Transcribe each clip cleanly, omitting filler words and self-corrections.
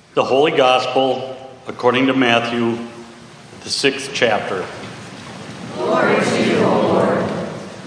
The Holy Gospel according to Matthew, the 6th chapter. Glory to you, O Lord.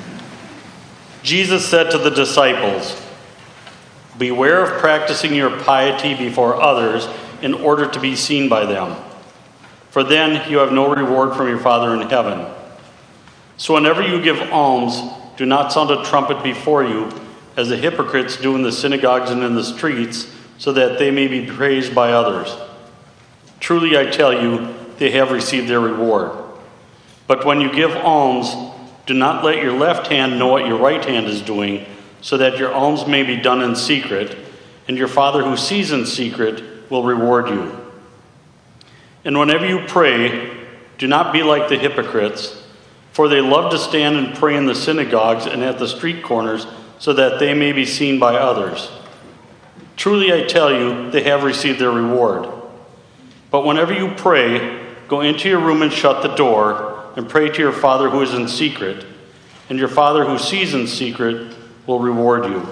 Jesus said to the disciples, "Beware of practicing your piety before others in order to be seen by them, for then you have no reward from your Father in heaven. So whenever you give alms, do not sound a trumpet before you, as the hypocrites do in the synagogues and in the streets, so that they may be praised by others. Truly I tell you, they have received their reward. But when you give alms, do not let your left hand know what your right hand is doing, so that your alms may be done in secret, and your Father who sees in secret will reward you. And whenever you pray, do not be like the hypocrites, for they love to stand and pray in the synagogues and at the street corners, so that they may be seen by others. Truly I tell you, they have received their reward. But whenever you pray, go into your room and shut the door, and pray to your Father who is in secret, and your Father who sees in secret will reward you.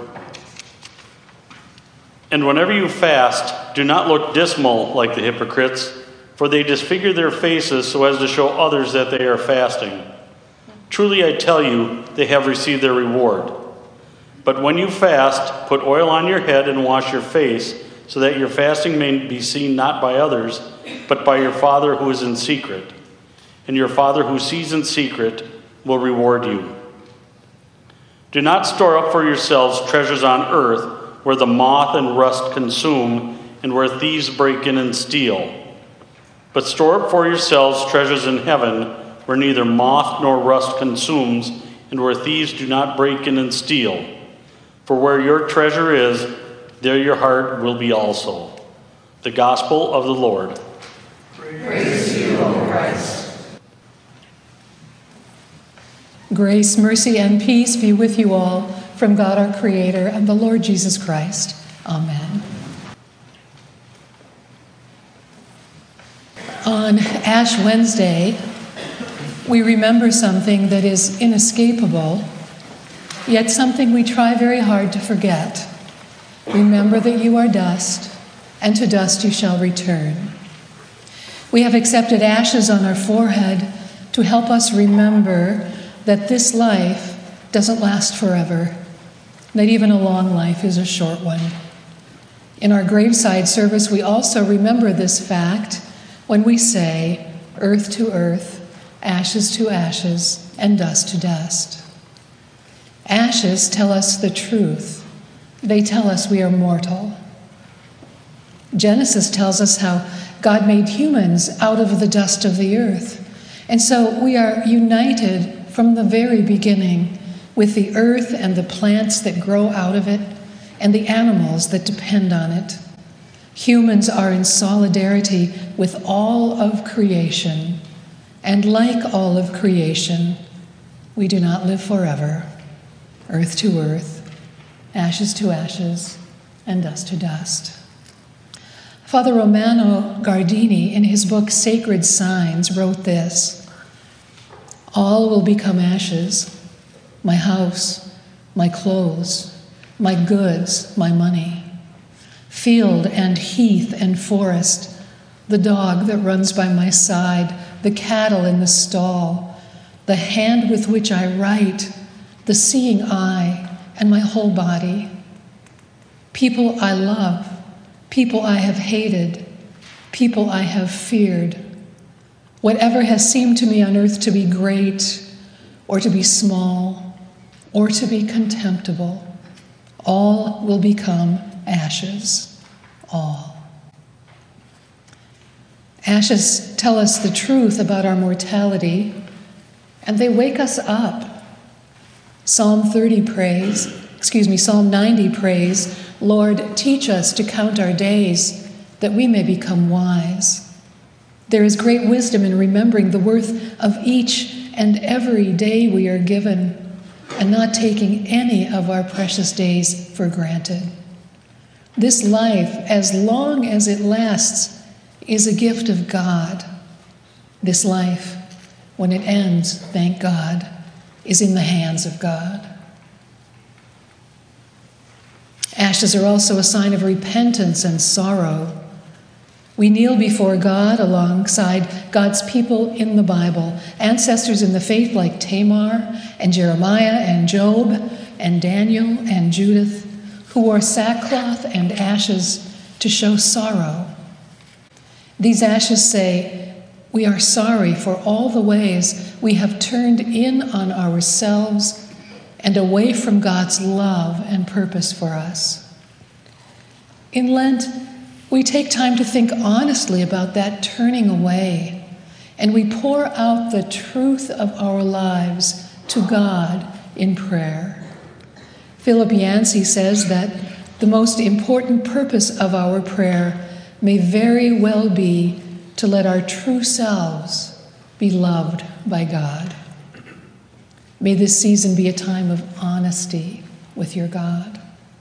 And whenever you fast, do not look dismal like the hypocrites, for they disfigure their faces so as to show others that they are fasting. Truly I tell you, they have received their reward. But when you fast, put oil on your head and wash your face, so that your fasting may be seen not by others, but by your Father who is in secret. And your Father who sees in secret will reward you. Do not store up for yourselves treasures on earth, where the moth and rust consume, and where thieves break in and steal. But store up for yourselves treasures in heaven, where neither moth nor rust consumes, and where thieves do not break in and steal. For where your treasure is, there your heart will be also." The Gospel of the Lord. Praise to you, O Christ. Grace, mercy, and peace be with you all from God our Creator and the Lord Jesus Christ. Amen. On Ash Wednesday, we remember something that is inescapable, yet something we try very hard to forget. Remember that you are dust, and to dust you shall return. We have accepted ashes on our forehead to help us remember that this life doesn't last forever, that even a long life is a short one. In our graveside service, we also remember this fact when we say, "Earth to earth, ashes to ashes, and dust to dust." Ashes tell us the truth. They tell us we are mortal. Genesis tells us how God made humans out of the dust of the earth. And so we are united from the very beginning with the earth and the plants that grow out of it and the animals that depend on it. Humans are in solidarity with all of creation. And like all of creation, we do not live forever. Earth to earth, ashes to ashes, and dust to dust. Father Romano Guardini, in his book Sacred Signs, wrote this: "All will become ashes, my house, my clothes, my goods, my money, field and heath and forest, the dog that runs by my side, the cattle in the stall, the hand with which I write, the seeing eye, and my whole body. People I love, people I have hated, people I have feared. Whatever has seemed to me on earth to be great, or to be small, or to be contemptible, all will become ashes, all." Ashes tell us the truth about our mortality, and they wake us up. Psalm 90 prays, "Lord, teach us to count our days, that we may become wise." There is great wisdom in remembering the worth of each and every day we are given, and not taking any of our precious days for granted. This life, as long as it lasts, is a gift of God. This life, when it ends, thank God, is in the hands of God. Ashes are also a sign of repentance and sorrow. We kneel before God alongside God's people in the Bible, ancestors in the faith like Tamar and Jeremiah and Job and Daniel and Judith, who wore sackcloth and ashes to show sorrow. These ashes say, "We are sorry for all the ways we have turned in on ourselves and away from God's love and purpose for us." In Lent, we take time to think honestly about that turning away, and we pour out the truth of our lives to God in prayer. Philip Yancey says that the most important purpose of our prayer may very well be to let our true selves be loved by God. May this season be a time of honesty with your God.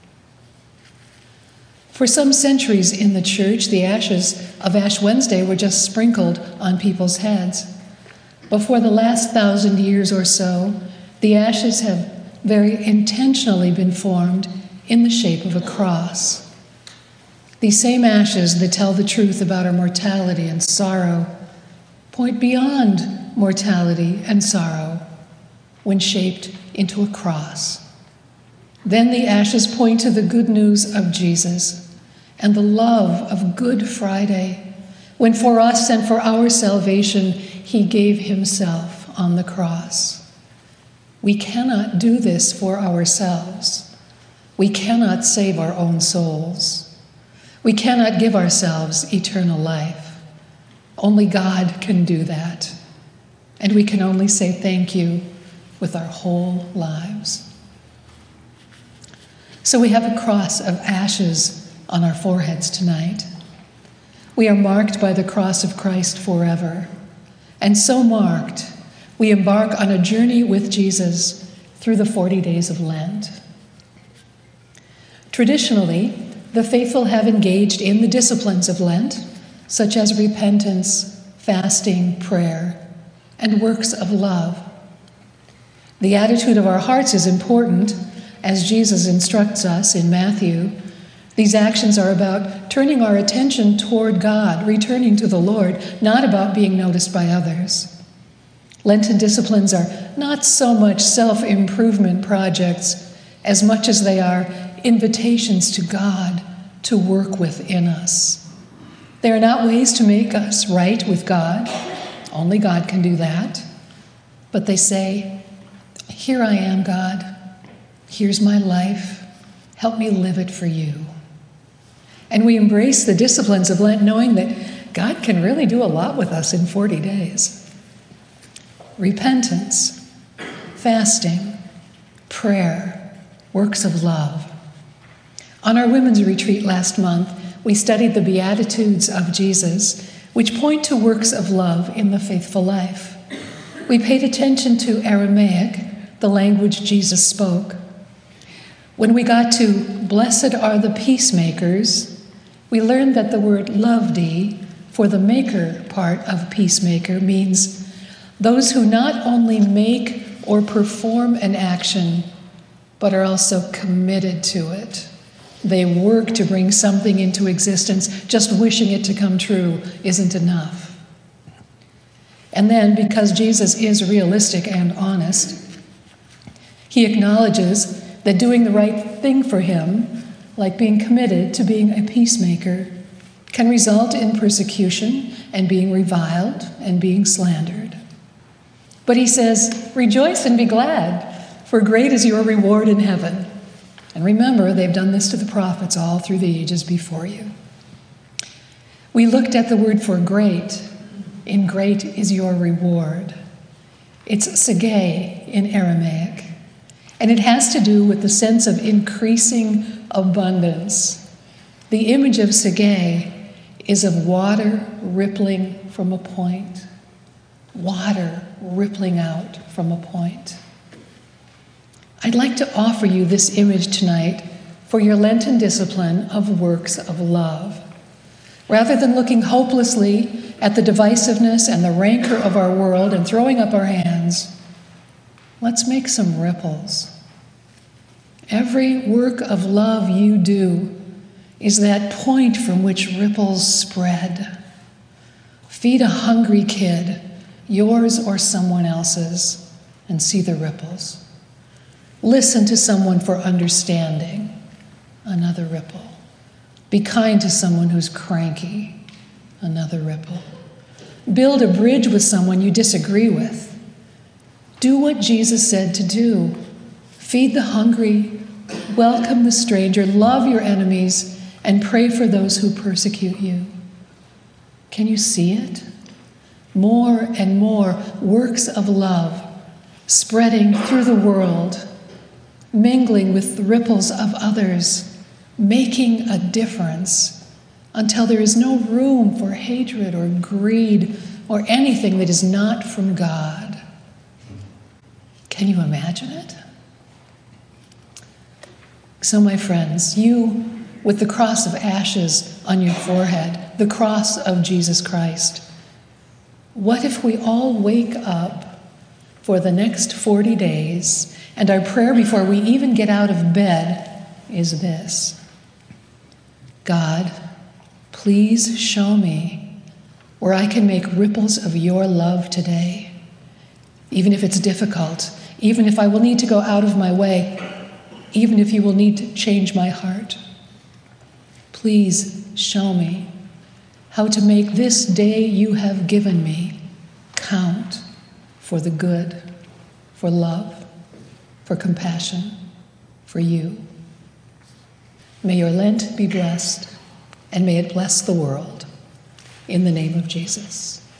For some centuries in the church, the ashes of Ash Wednesday were just sprinkled on people's heads. But for the last 1,000 years or so, the ashes have very intentionally been formed in the shape of a cross. These same ashes that tell the truth about our mortality and sorrow point beyond mortality and sorrow when shaped into a cross. Then the ashes point to the good news of Jesus and the love of Good Friday, when for us and for our salvation, he gave himself on the cross. We cannot do this for ourselves. We cannot save our own souls. We cannot give ourselves eternal life. Only God can do that. And we can only say thank you with our whole lives. So we have a cross of ashes on our foreheads tonight. We are marked by the cross of Christ forever. And so marked, we embark on a journey with Jesus through the 40 days of Lent. Traditionally, the faithful have engaged in the disciplines of Lent, such as repentance, fasting, prayer, and works of love. The attitude of our hearts is important, as Jesus instructs us in Matthew. These actions are about turning our attention toward God, returning to the Lord, not about being noticed by others. Lenten disciplines are not so much self-improvement projects as much as they are invitations to God to work within us. They are not ways to make us right with God. Only God can do that. But they say, "Here I am, God. Here's my life. Help me live it for you." And we embrace the disciplines of Lent knowing that God can really do a lot with us in 40 days. Repentance, fasting, prayer, works of love. On our women's retreat last month, we studied the Beatitudes of Jesus, which point to works of love in the faithful life. We paid attention to Aramaic, the language Jesus spoke. When we got to "Blessed are the peacemakers," we learned that the word "lavdi" for the maker part of peacemaker means those who not only make or perform an action, but are also committed to it. They work to bring something into existence. Just wishing it to come true isn't enough. And then, because Jesus is realistic and honest, he acknowledges that doing the right thing for him, like being committed to being a peacemaker, can result in persecution and being reviled and being slandered. But he says, "Rejoice and be glad, for great is your reward in heaven." And remember, they've done this to the prophets all through the ages before you. We looked at the word for great. In great is your reward. It's segei in Aramaic. And it has to do with the sense of increasing abundance. The image of segei is of water rippling from a point. Water rippling out from a point. I'd like to offer you this image tonight for your Lenten discipline of works of love. Rather than looking hopelessly at the divisiveness and the rancor of our world and throwing up our hands, let's make some ripples. Every work of love you do is that point from which ripples spread. Feed a hungry kid, yours or someone else's, and see the ripples. Listen to someone for understanding, another ripple. Be kind to someone who's cranky, another ripple. Build a bridge with someone you disagree with. Do what Jesus said to do. Feed the hungry, welcome the stranger, love your enemies, and pray for those who persecute you. Can you see it? More and more works of love spreading through the world, mingling with the ripples of others, making a difference until there is no room for hatred or greed or anything that is not from God. Can you imagine it? So, my friends, you with the cross of ashes on your forehead, the cross of Jesus Christ, what if we all wake up for the next 40 days and our prayer before we even get out of bed is this: God, please show me where I can make ripples of your love today, even if it's difficult, even if I will need to go out of my way, even if you will need to change my heart. Please show me how to make this day you have given me count for the good, for love, for compassion, for you. May your Lent be blessed, and may it bless the world. In the name of Jesus.